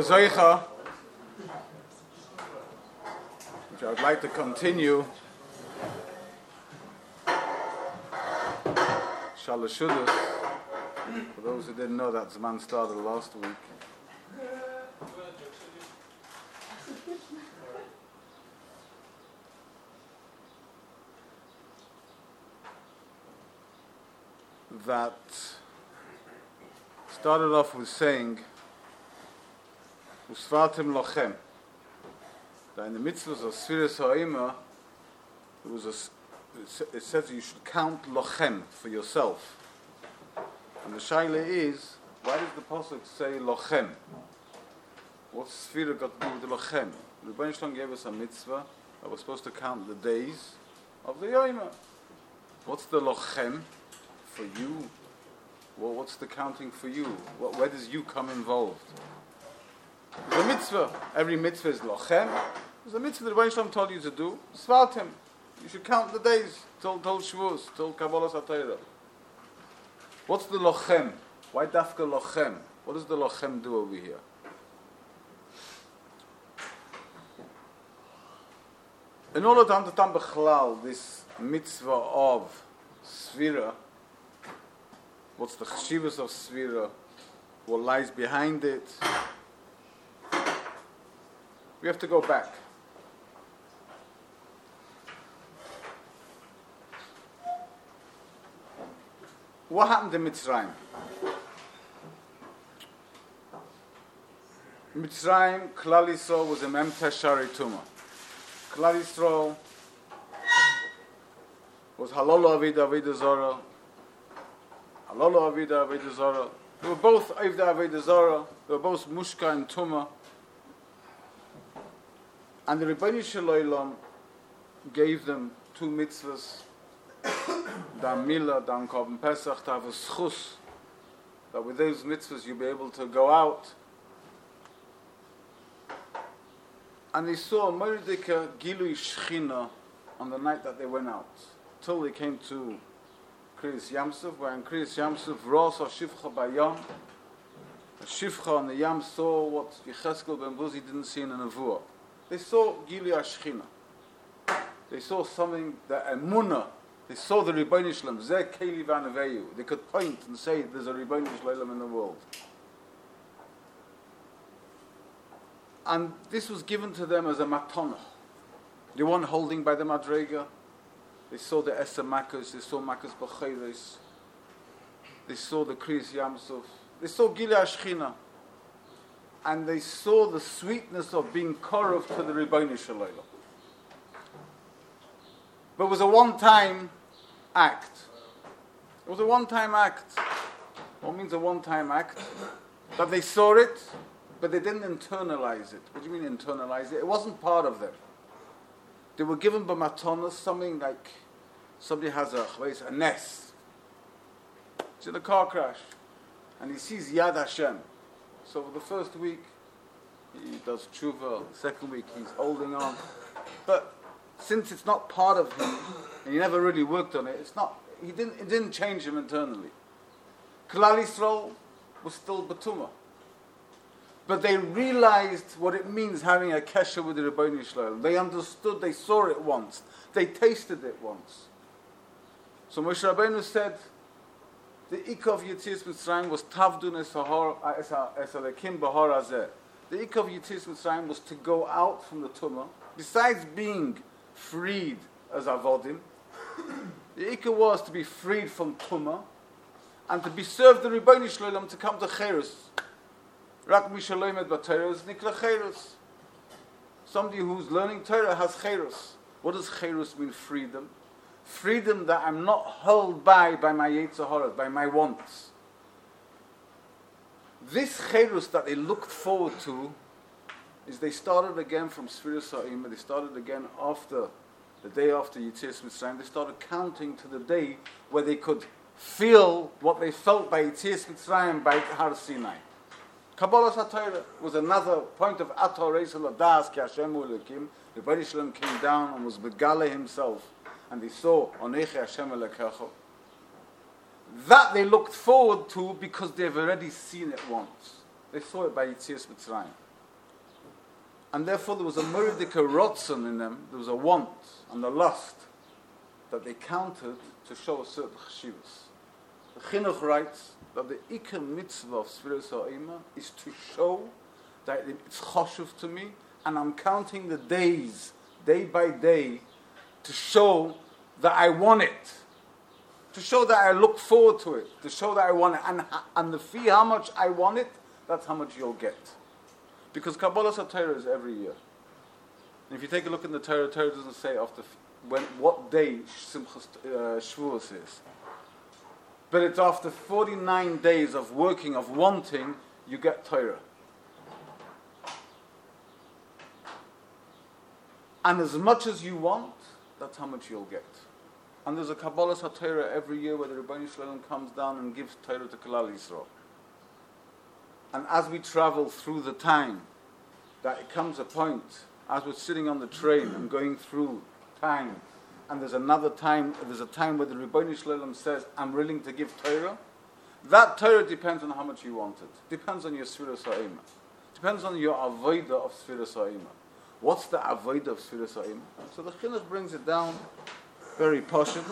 the Zoicha, which I would like to continue, Shalashudas. For those who didn't know, that Zman started last week. That started off with saying, Usvartim lochem. That in the mitzvahs of Sfiras Ha'ima, it says you should count lochem for yourself. And the shaila is, why does the pasuk say lochem? What's Sfira got to do with the lochem? The Rebbeinu Shalom gave us a mitzvah that we're supposed to count the days of the Yoma. What's the lochem for you? Well, what's the counting for you? Where does you come involved? The mitzvah. Every mitzvah is lochem. There's a mitzvah that Rebbeinu Shalom told you to do. Svartim. You should count the days till Shavuos, till Kabbalas HaTorah. What's the lochem? Why dafka lochem? What does the lochem do over here? In order to understand b'chlal this mitzvah of Sfira, what's the cheshivas of Sfira, what lies behind it, we have to go back. What happened in Mitzrayim? Mitzrayim, Klal Yisrael was a Memta Shari Tuma. Klal Yisrael was Halolo Avida Avida Zora. Halolo Avida Avida Zora. They were both Avida Avida Zora. They were both Mushka and Tuma. And the Rebbeinu Shalom gave them two mitzvahs. Dan Mila, Dan Korban Pesach, to have a schus, that with those mitzvahs you'll be able to go out. And they saw a Mordecai Gilui Shechina on the night that they went out, till they came to Kriyas Yamsuf, where in Kriyas Yamsuf, Ros HaShivcha Bayam, the Shivcha on the Yam saw what Yecheskel ben Buzi didn't see in a Nevuah. They saw Gilui Shechina. They saw something, that Emunah. They saw the Rebbeinu Shalom, Zeh Keli V'Anaveyu. They could point and say there's a Rebbeinu Shalom in the world. And this was given to them as a matana. They weren't holding by the Madrega. They saw the Eser Makkos, they saw Makkos B'Cheres. They saw the Kriyas Yamsuf. They saw Gilui Ashchina. And they saw the sweetness of being korov to the Rebbeinu Shalom. But it was a one-time act. It was a one-time act. What means a one-time act? That they saw it, but they didn't internalize it. What do you mean internalize it? It wasn't part of them. They were given by matanos something like somebody has a nest. It's in a car crash, and he sees Yad Hashem. So for the first week, he does tshuva. The second week, he's holding on. But since it's not part of him, and he never really worked on it, it didn't change him internally. Klal Yisrael was still Batuma. But they realized what it means having a kesher with the Rebbeinu Shalom. They understood, they saw it once, they tasted it once. So Moshe Rabbeinu said, the Ikka of Yetzias Mitzrayim was Tavdun Esalekim Bahar Azeh. The Ikka of Yetzias Mitzrayim was to go out from the Tumah, besides being freed as avodim. The ikka was to be freed from tumah and to be served the Rebbeinu Shalom to come to Cherus. Rak mishalom et b'Torah is nikla Cherus. Somebody who's learning Torah has Cherus. What does Cherus mean? Freedom. Freedom that I'm not held by my Yetzer Hara, by my wants. This Cherus that they looked forward to is they started again from Sfiras Ha'ima. They started again after the day after Yetzias Mitzrayim. They started counting to the day where they could feel what they felt by Yetzias Mitzrayim by Har Sinai. Kabbalas HaTorah was another point of Ator Reisel Adas Ki Hashem Elokim. The Rebbeinu Shalom came down and was Begala himself, and they saw Onechi Hashem Elokecha. That they looked forward to because they've already seen it once. They saw it by Yetzias Mitzrayim. And therefore there was a muridika rotzen in them, there was a want and a lust that they counted to show a certain cheshivas. The Chinuch writes that the ikar mitzvah of Sfiras HaOmer is to show that it's choshev to me, and I'm counting the days, day by day, to show that I want it, to show that I look forward to it, to show that I want it, and the fee how much I want it, that's how much you'll get. Because Kabbalah Torah is every year. And if you take a look in the Torah, Torah doesn't say after what day Simchas Shavuos is. But it's after 49 days of working, of wanting, you get Torah. And as much as you want, that's how much you'll get. And there's a Kabbalah Torah every year where the Rebbeinu Shalom comes down and gives Torah to Klal Yisrael. And as we travel through the time, that it comes a point, as we're sitting on the train and going through time, and there's a time where the Rebbeinu Shalom says, I'm willing to give Torah, that Torah depends on how much you want it. Depends on your Sfiras HaOmer. Depends on your avodah of Sfiras HaOmer. What's the avodah of Sfiras HaOmer? So the Chinuch brings it down very poshut.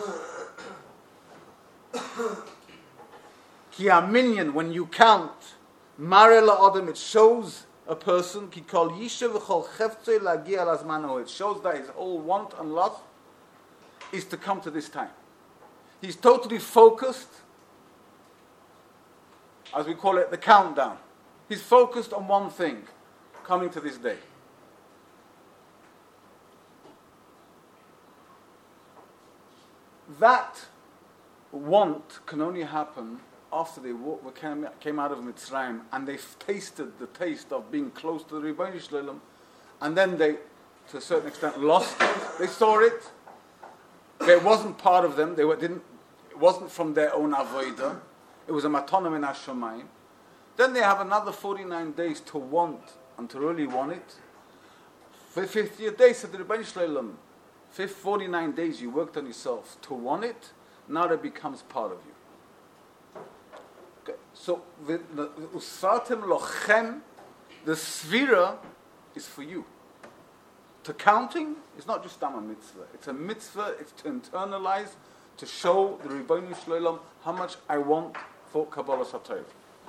Ki aminyan, when you count, Mare la'adam, it shows a person, ki kol yishev v'chol cheftzei la'gi al azmano. It shows that his whole want and lust is to come to this time. He's totally focused, as we call it, the countdown. He's focused on one thing, coming to this day. That want can only happen after they came out of Mitzrayim and they tasted the taste of being close to the Rebbeinu Shalom, and then they, to a certain extent, lost it. They saw it. It wasn't part of them. It wasn't from their own avodah. It was a matana min hashamayim. Then they have another 49 days to want and to really want it. For 50th day, said the Rebbeinu Shalom, 49 days you worked on yourself to want it. Now that becomes part of you. Okay. So the usatem lochem, the svira, is for you. To counting is not just a mitzvah. It's a mitzvah. It's to internalize, to show the Rebbeinu Shalom how much I want for Kabbalah Torah.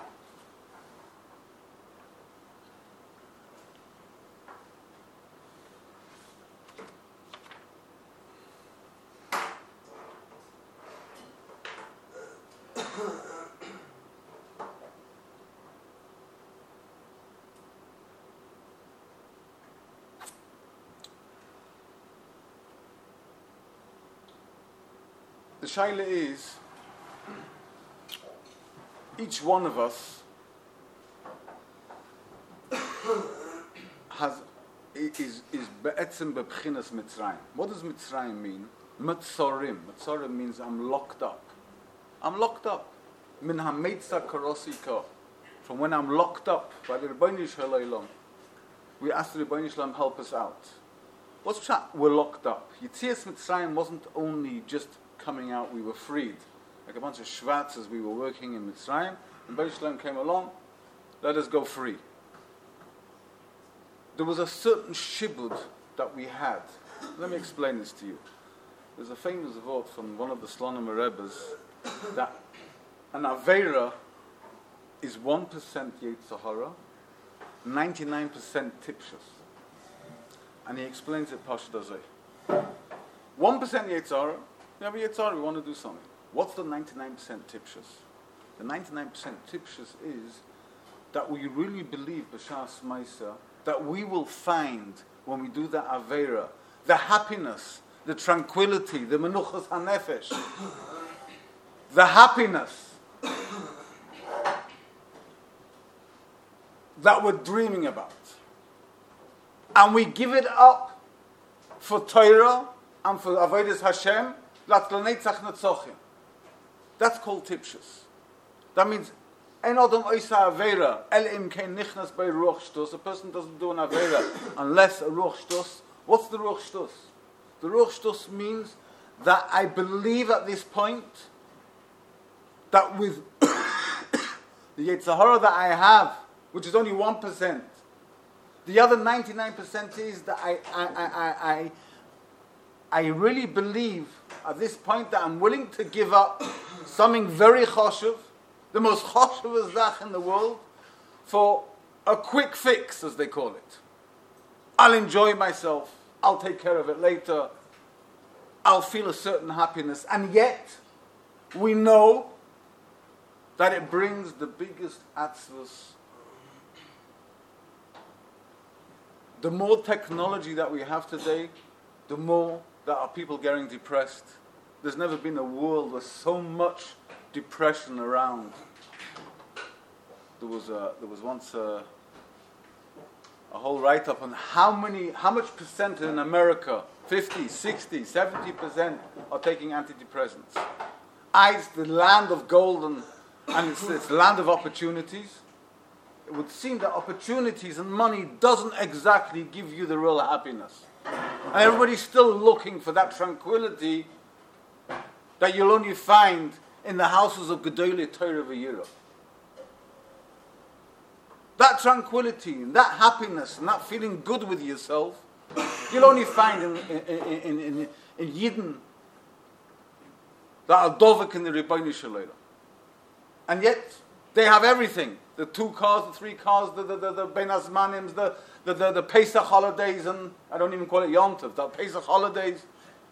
The shaila is, each one of us is be'etzem bebchinas Mitzrayim. What does Mitzrayim mean? Mitzorim. Mitzorim means I'm locked up. I'm locked up. Min hameitza karosika. From when I'm locked up by the Rebbeinu Shalom, we ask the Rebbeinu Shalom help us out. What's that? We're locked up. Yitzias Mitzrayim wasn't only just coming out, we were freed. Like a bunch of Shvatzes, we were working in Mitzrayim, and Rebbeinu Shalom came along, let us go free. There was a certain shibud that we had. Let me explain this to you. There's a famous vort from one of the Slonim Rebbes that an Aveira is 1% Yetzer Hara, 99% Tipshus. And he explains it Pashat Azay. 1% Yetzer Hara, we have a Yetzer Hara, we want to do something. What's the 99% Tipshus? The 99% Tipshus is that we really believe, B'Shas Maisa, that we will find, when we do the Aveira, the happiness, the tranquility, the Menuchas HaNefesh, the happiness that we're dreaming about. And we give it up for Torah and for Avodas Hashem, that's called Tipshus. That means, a person doesn't do an Aveira unless a Ruach Shtus. What's the Ruach Shtus? The Ruach Shtus means that I believe at this point that with the Yetzer Hara that I have, which is only 1%, The other 99% is that I really believe at this point that I'm willing to give up something very choshev, the most choshev zach in the world, for a quick fix, as they call it. I'll enjoy myself. I'll take care of it later. I'll feel a certain happiness. And yet, we know that it brings the biggest atzvus. The more technology that we have today, the more that our people getting depressed. There's never been a world with so much depression around. There was once a whole write-up on how much percent in America, 50, 60, 70% are taking antidepressants. It's the land of gold and it's the land of opportunities. It would seem that opportunities and money doesn't exactly give you the real happiness. And everybody's still looking for that tranquility that you'll only find in the houses of Gedolei Torah v'Yirah. That tranquility, and that happiness, and that feeling good with yourself, you'll only find in Yidden that are dovek in the Rebbeinu Shalom. And yet, they have everything. The 2 cars, the 3 cars, the Ben Azmanims, the Pesach holidays, and I don't even call it Yom Tov, the Pesach holidays,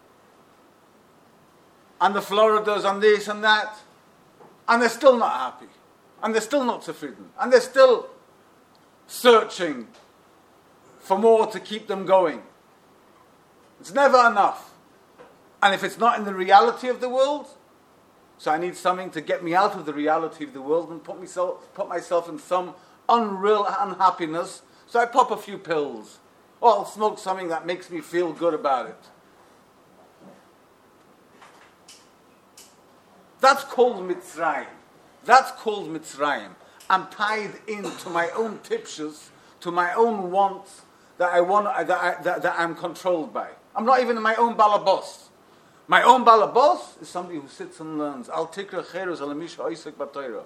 and the Floridas, and this and that, and they're still not happy, and they're still not zufrieden, and they're still searching for more to keep them going. It's never enough. And if it's not in the reality of the world, so I need something to get me out of the reality of the world and put myself in some unreal unhappiness, so I pop a few pills. Or I'll smoke something that makes me feel good about it. That's called Mitzrayim. That's called Mitzrayim. I'm tied into my own tipshus, to my own wants that I'm controlled by. I'm not even my own balabos. My own balabos is somebody who sits and learns. Al tikra cherus al misha oisek b'Torah.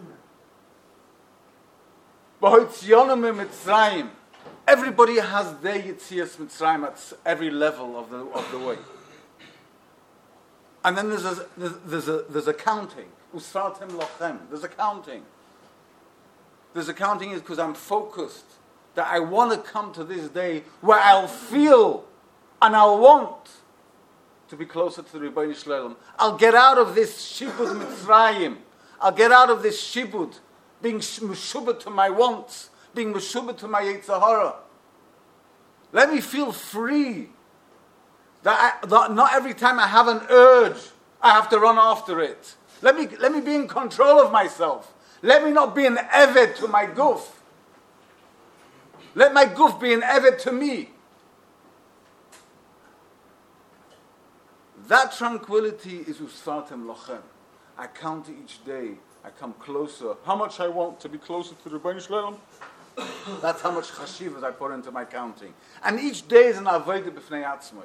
B'hoitzionu Mitzrayim. Everybody has their Yitzias Mitzrayim at every level of the way. And then there's accounting. Usfartem lochem. There's accounting. There's accounting is because I'm focused that I want to come to this day where I'll feel and I'll want to be closer to the Rebbeinu Shalom. I'll get out of this shibud Mitzrayim. I'll get out of this shibud, being meshubed to my wants, being meshubed to my Yetzer Hara. Let me feel free. That not every time I have an urge, I have to run after it. Let me be in control of myself. Let me not be an eved to my guf. Let my guf be an eved to me. That tranquility is usfartem lochem. I count each day. I come closer. How much I want to be closer to the Rebbeinu Shalom? That's how much chashivas I put into my counting. And each day is an avodah b'fnei atzmai.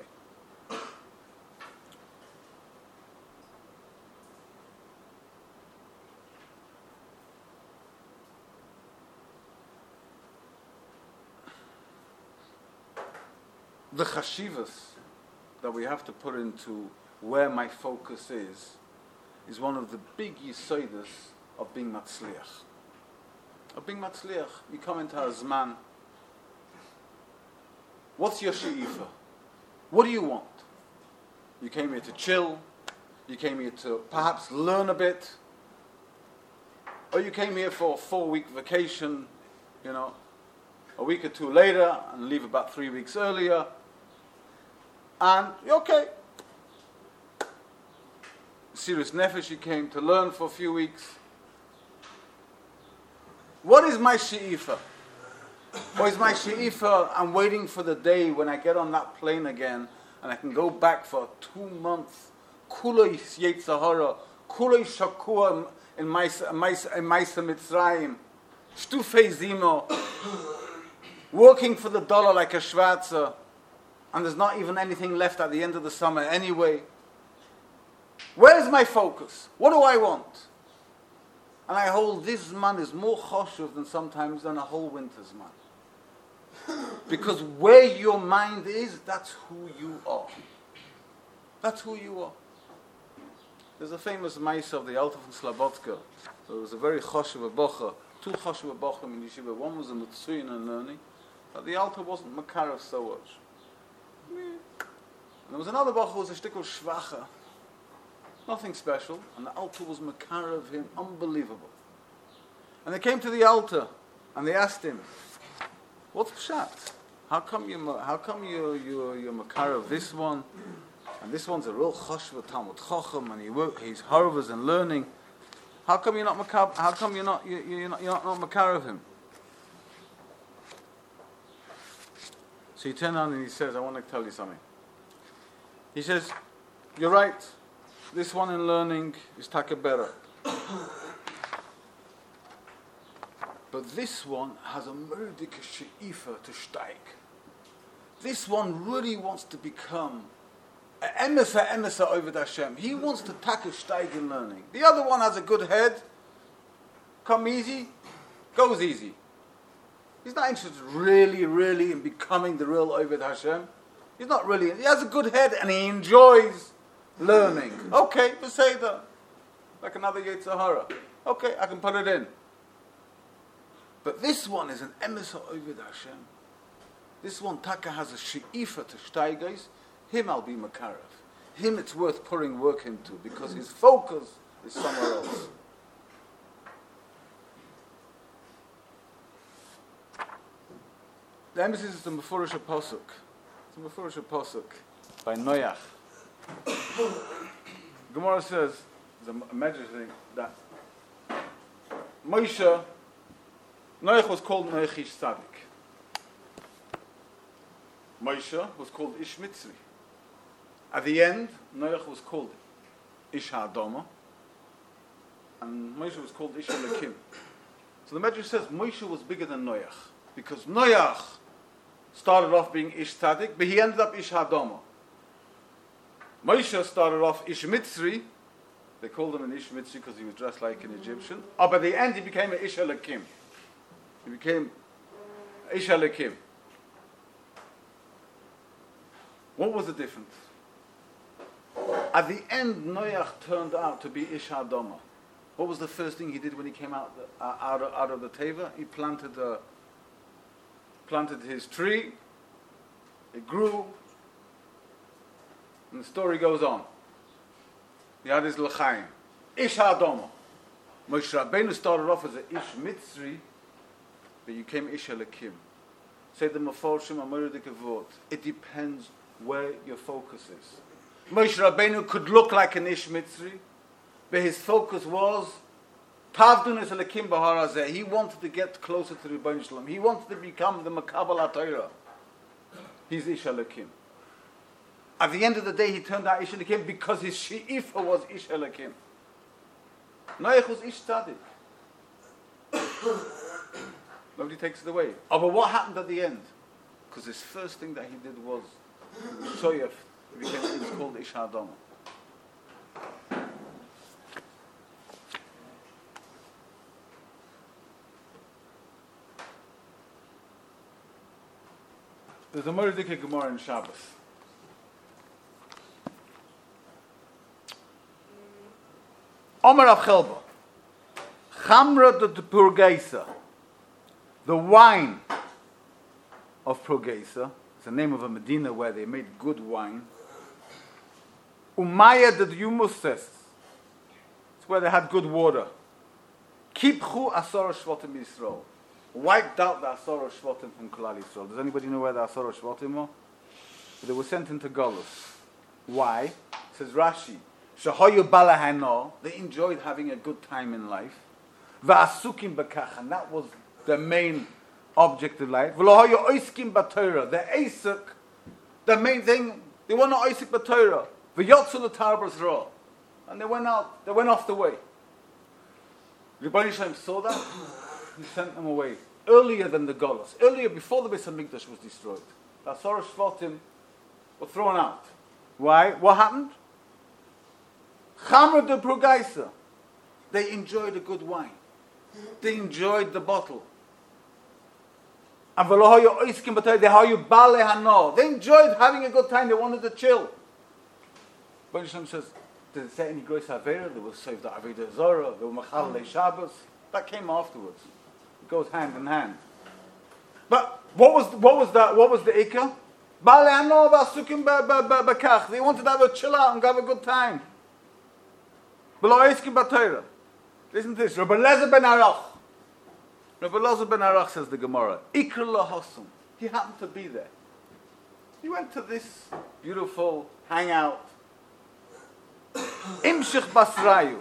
The chashivas that we have to put into where my focus is one of the big yisodas of being matzliach. Of being matzliach, you come into a zman. What's your she'ifa? What do you want? You came here to chill. You came here to perhaps learn a bit. Or you came here for a 4-week vacation, a week or 2 later and leave about 3 weeks earlier. And you're okay. Serious nefesh, you came to learn for a few weeks. What is my she'ifa? Or is my she'ifa, I'm waiting for the day when I get on that plane again and I can go back for 2 months. Kuloi Yetzer Hara, kuloi shakua in Maisa Mitzrayim, Stufei Zimo, working for the dollar like a Schwarzer, and there's not even anything left at the end of the summer anyway. Where is my focus? What do I want? And I hold this man is more choshev than sometimes than a whole winter's man. Because where your mind is, that's who you are. That's who you are. There's a famous mice of the Alta from Slobodka. There was a very choshev bocha, two choshev bochim in yeshiva. One was a mitzuyin and learning, but the Alta wasn't makarav so much. And there was another bocha who was a shtickle shvacha, nothing special, and the Alta was makarav him, unbelievable. And they came to the Alta, and they asked him, "What's pshat? How come you're makarav this one? And this one's a real choshva Talmud Chacham, and he's harvest and learning. How come you're not makarav? How come you're not makarav him?" So he turned on and he says, "I want to tell you something." He says, "You're right. This one in learning is takabera, but this one has a murdik she'ifa to steig. This one really wants to become an emissar over Hashem. He wants to take a steig in learning. The other one has a good head, come easy, goes easy. He's not interested really in becoming the real Oved Hashem. He's not really. He has a good head and he enjoys learning. Okay, Beseda. Like another Yetzer Hara. Okay, I can put it in. But this one is an emissar Oved Hashem. This one, Taka, has a she'ifa to steigais. Him I'll be makarav. Him it's worth pouring work into because his focus is somewhere else." The emphasis is the Mefurish Pasuk. It's a Mefurish Pasuk by Noach. Gemara says, the magic thing, that Noach was called Noach Ish Tzadik. Moshe was called Ish Mitzri. At the end, Noach was called Ish HaAdama, and Moshe was called Ish Elokim. So the Medrash says Moshe was bigger than Noach, because Noach started off being Ish Tzadik, but he ended up Ish HaAdama. Moshe started off Ish Mitzri. They called him an Ish Mitzri because he was dressed like an Egyptian. But at the end, he became an Ish Elokim. He became Ish Elokim. What was the difference? At the end, Noach turned out to be Ish HaAdama. What was the first thing he did when he came out of the Teva? He planted his tree. It grew. And the story goes on. He had his l'chaim. Ish HaAdama. Moshe Rabbeinu started off as an Ish Mitzri, but you came Ish Elokim. Say the Mefarshim Amor Dekavot. It depends where your focus is. Moshe Rabbeinu could look like an Ish Mitzri, but his focus was Tavdun es Elokim Bahar Hazeh. He wanted to get closer to the Rebbeinu Shalom. He wanted to become the Makabal HaTorah. He's Ish Elokim. At the end of the day, he turned out Ish Elokim because his she'ifa was Ish Elokim. Noach was Ish Tzadik. Nobody takes it away. Oh, but what happened at the end? Because his first thing that he did was Shoyef. He was called Ish HaAdama. There's a Moridike Gemara in Shabbos. Omer of Chelba. Chamra de Purgeisa. The wine of Purgeisa. It's the name of a Medina where they made good wine. Umaya de Yumuses. It's where they had good water. Kipchu Asor Shvatim Yisrael. Wiped out the Asor Shvatim from Klal Yisrael. Does anybody know where the Asor Shvatim are? They were sent into Golus. Why? Says Rashi. Shahoyu Balahano. They enjoyed having a good time in life. Va'asukim Bakach. And that was the main object of life. V'lohoyu Oiskim B'Torah. The Asuk, the main thing, they were not Oisik B'Torah. V'yotzu L'Tarbas Ra. And they went off the way. Rebbeinu Shalom saw that. He sent them away. Earlier than the Golus. Earlier, before the Beis HaMikdash was destroyed. The Asor Shvatim were thrown out. Why? What happened? Chamra de Purgeisa. They enjoyed a good wine. They enjoyed the bottle. And they enjoyed having a good time. They wanted to chill. But Hashem says, did it say any grace Avera? They were saved the Aveda Zora. They were Machal Shabbos. That came afterwards. It goes hand in hand. But what was the Ikka? They wanted to have a chill out and have a good time. Listen to this. Rabbi Elazar ben Arach. Rabbi Elazar ben Arach says the Gemara. Ikra lahasum. He happened to be there. He went to this beautiful hangout. Imshich Basrayu.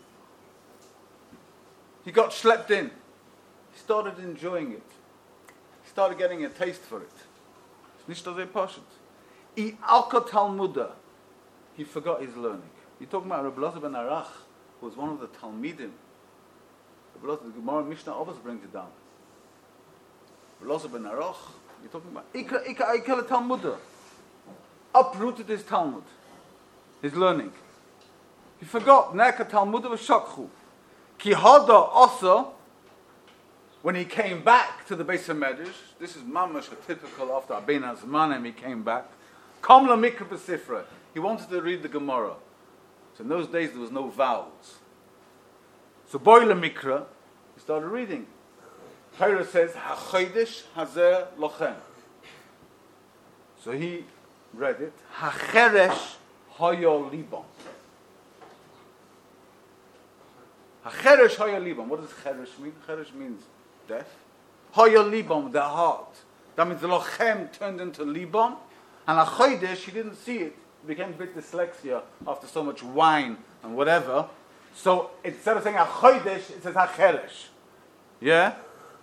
He got schlepped in. He started enjoying it. He started getting a taste for it. Nicht so poshut. I alka Talmuda. He forgot his learning. You're talking about Rabbi Elazar ben Arach, who was one of the Talmidim. Rabbi Elazar, the Gemara Mishnah always brings it down. Rabbi Elazar ben Arach, you're talking about Ikra Talmuda. Uprooted his Talmud, his learning. He forgot. Neka Talmuda v'shakchu. Ki hada also. When he came back to the Beis HaMedrash, this is mamash a typical after Aben Hazmanim, he came back. Kam la mikra b'sifra. He wanted to read the Gemara. So in those days there was no vowels. So boy la mikra, he started reading. Torah says, HaChodesh Hazer Lochem. So he read it. HaCheresh Hoyo Libam. HaCheresh Hoyo Libam. What does Cheresh mean? Cheresh means deaf. Hoyo Libam, the heart. That means the Lochem turned into Libam. And HaChodesh, he didn't see it. It became a bit dyslexia after so much wine and whatever. So instead of saying HaChodesh, it says HaCheresh. Yeah?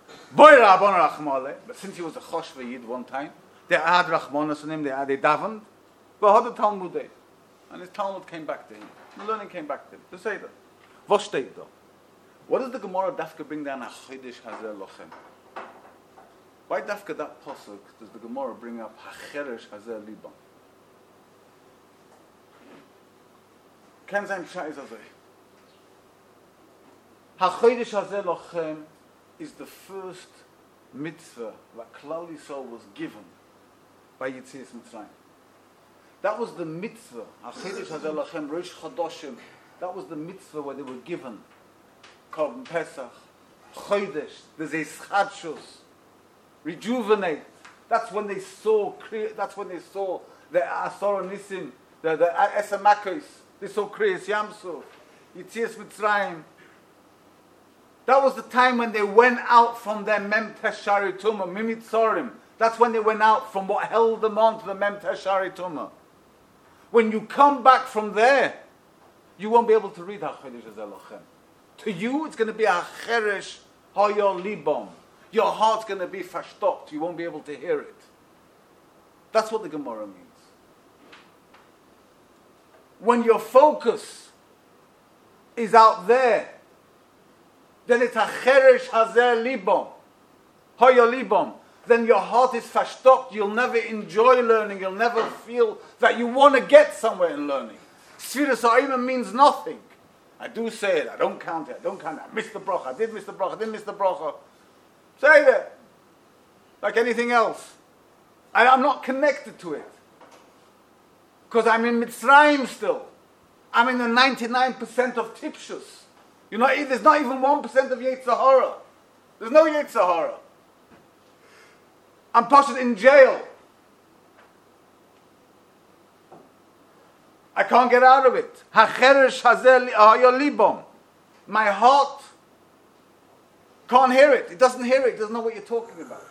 But since he was a Choshva Yid one time, they had Rachmanas on him, they davened, but had the Talmud day. And his Talmud came back to him. The learning came back to him. To say that. What steht da? What does the Gemara Dafka bring down HaChodesh Hazer Lochem? Why Dafka that pasuk does the Gemara bring up HaCheresh Hazer Libam? Ken sein Pshat is azay. HaChodesh Hazer Lochem is the first mitzvah that Klal Yisrael was given by Yetzias Mitzrayim. That was the mitzvah. HaChodesh Hazer Lochem, Rosh Chodoshim. That was the mitzvah where they were given. Korban Pesach, Chodesh, the Zeischadshus, rejuvenate. That's when they saw the Asor Nisim, the Esamakos. They saw Kriyas Yamsuf, Yetzias Mitzrayim. That was the time when they went out from their Mem Teshari Tumah, Mimitzorim. That's when they went out from what held them on to the Mem Teshari Tumah. When you come back from there, you won't be able to read HaChodesh Hazer Lochem. To you, it's going to be HaCheresh Hoyo Libam. Your heart's going to be verstockt. You won't be able to hear it. That's what the Gemara means. When your focus is out there, then it's HaCheresh Hazer Libam. Hoyo Libam. Then your heart is verstockt. You'll never enjoy learning. You'll never feel that you want to get somewhere in learning. Sfiras Ha'imim means nothing. I do say it. I don't count it. I missed the bracha. I did miss the bracha. I didn't miss the bracha. Say that. Like anything else. I'm not connected to it. Because I'm in Mitzrayim still. I'm in the 99% of Tipshus. There's not even 1% of Yetzer Hara. There's no Yetzer Hara. I'm posted in jail. I can't get out of it. HaCheresh Hazer Hoyo Libam. My heart can't hear it. It doesn't hear it. It doesn't know what you're talking about.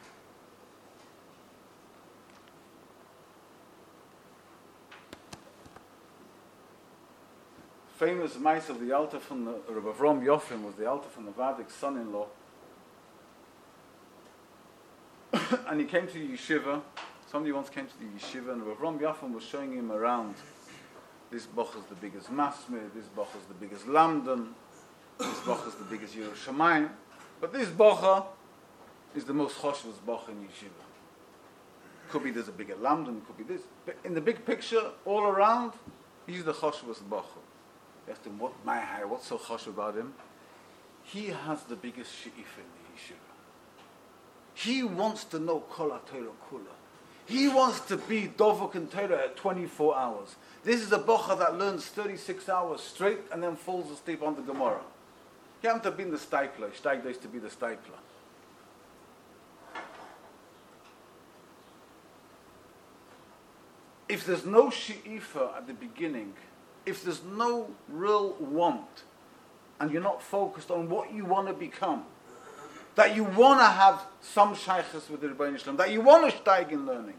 Famous mice of the Alta from the Rabbi Avram Yofim was the Alta from the Vadik's son-in-law. And he came to the yeshiva. Somebody once came to the yeshiva, and Rabbi Avram Yofim was showing him around. This boch is the biggest Masmid, this boch is the biggest Lamdan, this boch is the biggest Yerushalayim. But this bocha is the most choshvus bocha in yeshiva. Could be there's a bigger Lamdan, could be this. But in the big picture, all around, he's the choshvus bocha. You asked him, what's so chosh about him? He has the biggest she'if in the yeshiva. He wants to know Kol HaTorah Kula. He wants to be Dovuk in Torah at 24 hours. This is a bocha that learns 36 hours straight and then falls asleep on the Gemara. He happened to be in the Steipler. Steigler used to be the Steipler. If there's no she'ifa at the beginning, if there's no real want, and you're not focused on what you want to become, that you want to have some shaykhs with the Rebbeinu Shalom, that you want to steig in learning,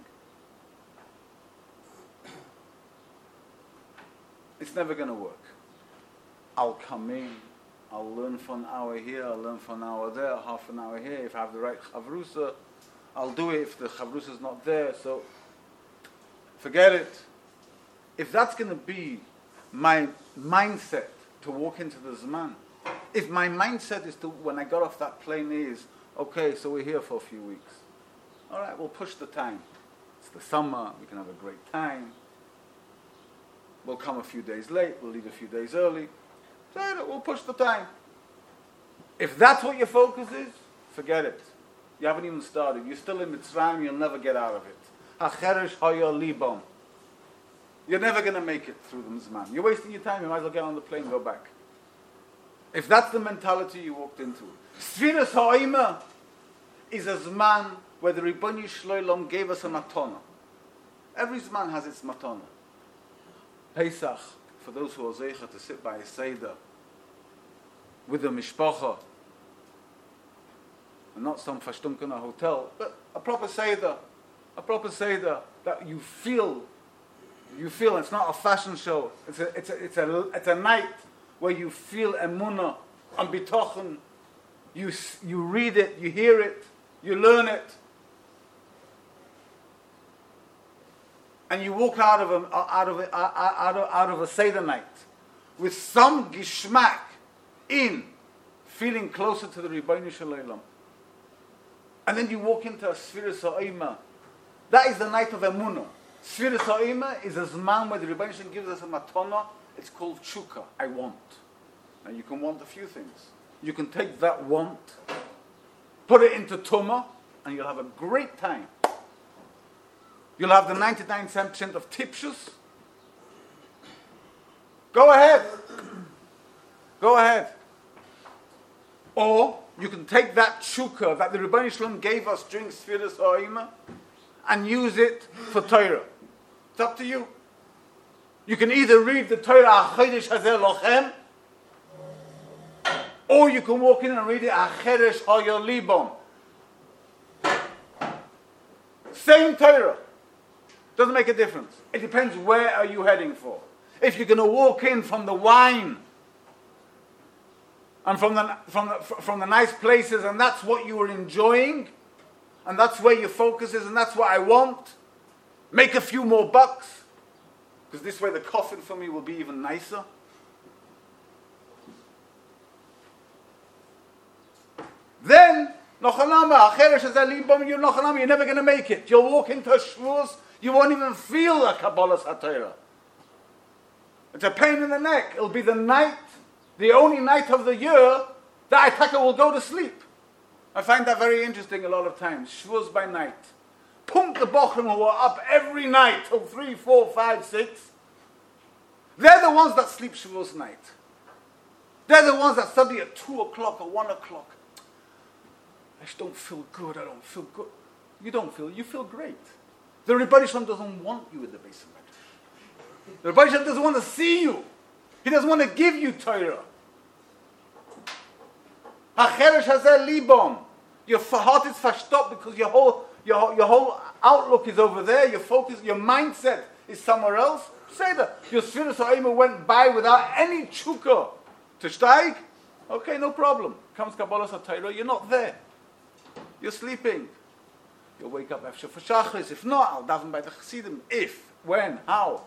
it's never going to work. I'll come in, I'll learn for an hour here, I'll learn for an hour there, half an hour here. If I have the right chavrusa, I'll do it. If the chavrusa is not there, so forget it. If that's going to be my mindset to walk into the Zman, if my mindset is to, when I got off that plane, is, okay, so we're here for a few weeks. All right, we'll push the time. It's the summer, we can have a great time. We'll come a few days late, we'll leave a few days early. So we'll push the time. If that's what your focus is, forget it. You haven't even started. You're still in Mitzrayim, you'll never get out of it. Hacheresh haya libam. You're never going to make it through the Zman. You're wasting your time, you might as well get on the plane and go back. If that's the mentality you walked into. Sfiras ha'ima is a Zman where the Ribboni Shloilom gave us a matana. Every Zman has its matana. Pesach, for those who are zeicha to sit by a Seder with a mishpacha, and not some fashtunkana hotel, but a proper Seder that you feel it's not a fashion show. It's a night where you feel emunah and bitochen. You read it, you hear it, you learn it, and you walk out of a Seder night with some gishmak in feeling closer to the Ribono Shel Olam. And then you walk into a Sfiras Ha'ima. That is the night of emunah. Sfiras Ha'ima is a zman where the Ribono Shel Olam gives us a matana. It's called tshuka, I want. And you can want a few things. You can take that want, put it into tumah, and you'll have a great time. You'll have the 99% of tipshus. Go ahead. Go ahead. Or you can take that tshuka that the Ribono Shel Olam gave us during Sfiras Ha'ima and use it for Torah. It's up to you. You can either read the Torah Achodesh Hazeh Lochem, or you can walk in and read it Acheresh Haya Libam. Same Torah. Doesn't make a difference. It depends where are you heading for. If you're going to walk in from the wine and from the nice places, and that's what you were enjoying, and that's where your focus is, and that's what I want, make a few more bucks, because this way the coffin for me will be even nicer. Then, you're never going to make it. You'll walk into a Shavuos, you won't even feel a Kabbalas HaTorah. It's a pain in the neck. It'll be the night, the only night of the year that Itaka will go to sleep. I find that very interesting a lot of times. Shavuos by night. Pump the Bochum who are up every night till 3, 4, 5, 6. They're the ones that sleep Shavuos night. They're the ones that study at 2 o'clock or 1 o'clock. I just don't feel good. I don't feel good. You feel great. The Ribono Shel Olam doesn't want you in the Beis HaMikdash. The Ribono Shel Olam doesn't want to see you. He doesn't want to give you Torah. Hacheresh hazeh libam. Your heart is verstoppt because your whole outlook is over there. Your focus, your mindset is somewhere else. Say that. Your Sfiras Ha'ima went by without any tshuka to steig. Okay, no problem. Comes Kabbalas HaTorah, you're not there. You're sleeping. You'll wake up after for Shachris. If not, I'll daven by the Chassidim. If, when, how.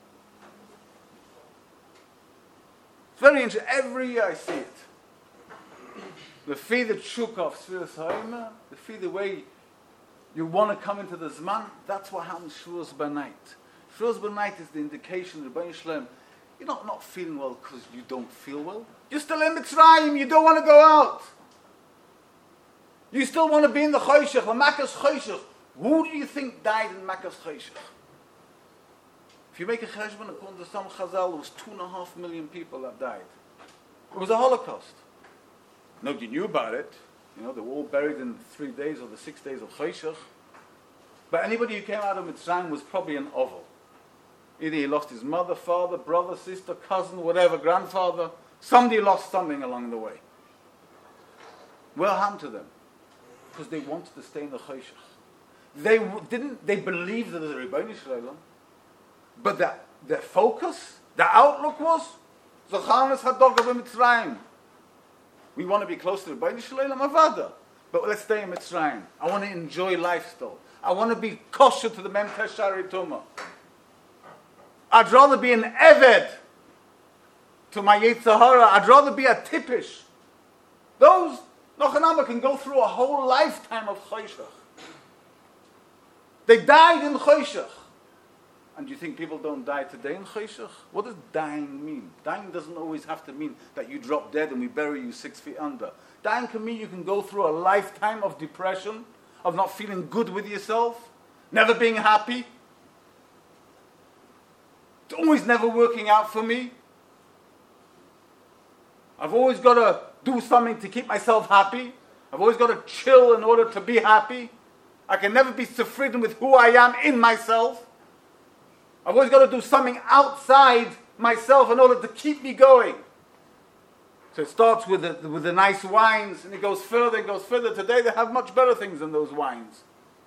It's very interesting. Every year I see it. The fee the tshuka of Sfiras Ha'ima, the fee the way you want to come into the Zman, that's what happens Shavuos by night. Shavuos by night is the indication of the Ribono Shel Olam. You're not feeling well because you don't feel well. You're still in Mitzrayim. You don't want to go out. You still want to be in the Choshech, the Makas Choshech. Who do you think died in Makas Choshech? If you make a cheshbon according to some Chazal, there was 2.5 million people that died. It was a Holocaust. Nobody knew about it. You know, they were all buried in 3 days or the 6 days of Choshech. But anybody who came out of Mitzrayim was probably an oval. Either he lost his mother, father, brother, sister, cousin, whatever, grandfather. Somebody lost something along the way. What happened to them? Because they wanted to stay in the Choshech. They believed that the Rebbeinu Shalom, but their focus, their outlook was Zachanas Hadogav Mitzrayim. We want to be close to the Rebbeinu Shalom, Avada, but let's stay in Mitzrayim. I want to enjoy life still. I want to be kosher to the Memtesh Shari Tumah. I'd rather be an Eved to my Yetzer Hara. I'd rather be a Tippish. Those Nochanama can go through a whole lifetime of Choshech. They died in Choshech. And do you think people don't die today in Choshech? What does dying mean? Dying doesn't always have to mean that you drop dead and we bury you 6 feet under. Dying can mean you can go through a lifetime of depression, of not feeling good with yourself, never being happy. It's always never working out for me. I've always got to do something to keep myself happy. I've always got to chill in order to be happy. I can never be sufficient with who I am in myself. I've always got to do something outside myself in order to keep me going. So it starts with the nice wines, and it goes further and goes further. Today they have much better things than those wines.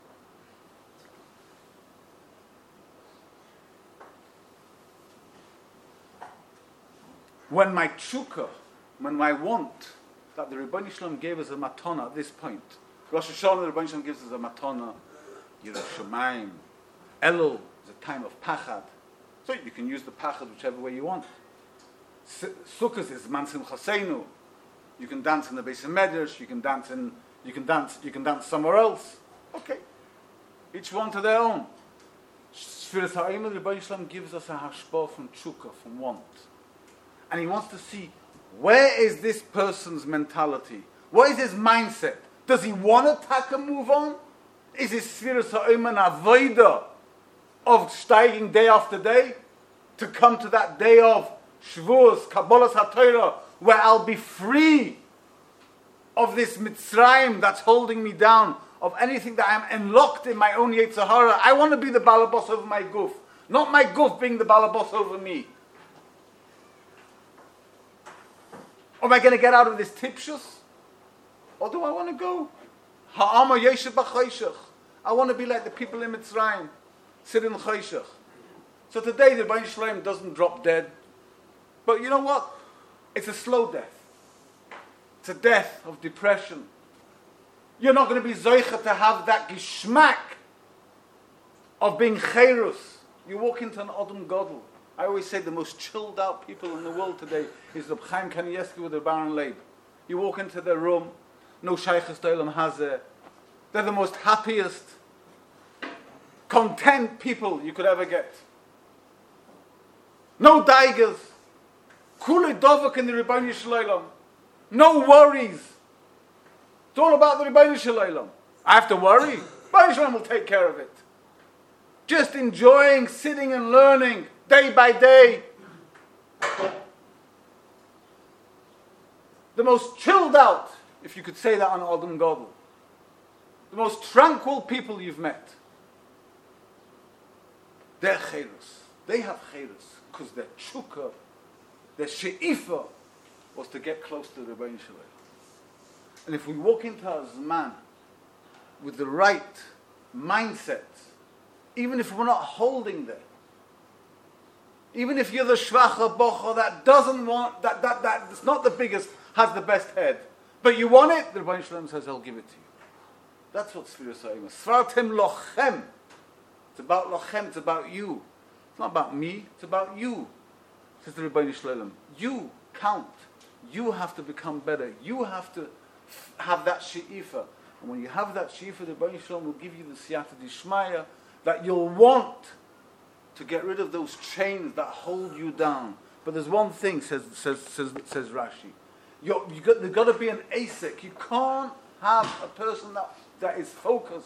When my tshuka, when I want that the Rebbeinu Shalom gave us a matana at this point, Rosh Hashanah, the Rebbeinu Shalom gives us a matana, Yirah Shamayim, Elul is a time of pachad. So you can use the pachad whichever way you want. Sukkot is Man Simcha Seinu. You can dance in the Beis Medrash. You can dance somewhere else. Okay, each one to their own. Sfiras Ha'ayim, the Rebbeinu Shalom gives us a hashpah from tshuka, from want, and he wants to see where is this person's mentality. What is his mindset? Does he want to take a move on? Is his Sfiras Ha'ayim an avodah of steiging day after day to come to that day of Shavuos, Kabbalas HaTorah, where I'll be free of this Mitzrayim that's holding me down, of anything that I'm enlocked in my own Yetzer Hara. I want to be the balabos over my guf, not my guf being the balabos over me. Am I going to get out of this tipshus? Or do I want to go? Ha'ama yeshev b'choshech. I want to be like the people in Mitzrayim, sit in choshech. So today the Rebbeinu Shalom doesn't drop dead. But you know what? It's a slow death. It's a death of depression. You're not going to be zoicha to have that geschmack of being chayrus. You walk into an Odom Godel. I always say the most chilled out people in the world today is the Chaim Kanievsky with the Baron Leib. You walk into their room, no shaykhs to Olam Hazeh. They're the most happiest, content people you could ever get. No daigers. Kule dovak in the Rebbeinu Shalom. No worries. It's all about the Rebbeinu Shalom. I have to worry. Rebbeinu Shalom will take care of it. Just enjoying, sitting and learning day by day. The most chilled out, if you could say that on Odom Godel. The most tranquil people you've met. They're chayrus. They have chayrus because their tshuka, their she'ifa was to get close to the Rebbeinu Shalom. And if we walk into our Zman with the right mindset, even if we're not holding there, even if you're the shvacha bocha that doesn't want, that's not the biggest, has the best head, but you want it, the Rebbeinu Shalom says, I'll give it to you. That's what Sfiras Ha'ayim is. Svartem lochem. It's about lochem, it's about you. It's not about me, it's about you. Says the Rebbeinu Shalom. You count. You have to become better. You have to have that she'ifa. And when you have that she'ifa, the Rebbeinu Shalom will give you the siyata dishmaya that you'll want to get rid of those chains that hold you down. But there's one thing, says Rashi. There's got to be an asik. You can't have a person that is focused,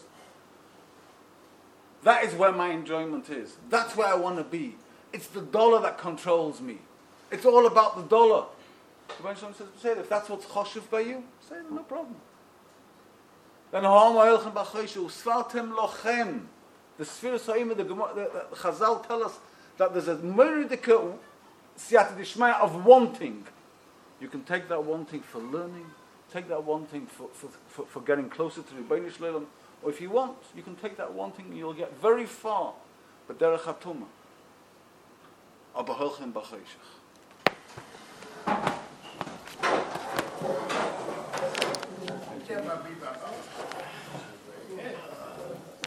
that is where my enjoyment is. That's where I want to be. It's the dollar that controls me. It's all about the dollar. When someone says, say it, if that's what's choshev by you, say it, no problem. Then Svartem lochem. The Sfira Sa'im, the Chazal tell us that there's a meridika siyata dishmaya of wanting. You can take that wanting for learning, take that wanting for getting closer to Rebbeinu Shalom, or if you want, you can take that wanting and you'll get very far. But derech hatuma. Aber holchem b'choshech.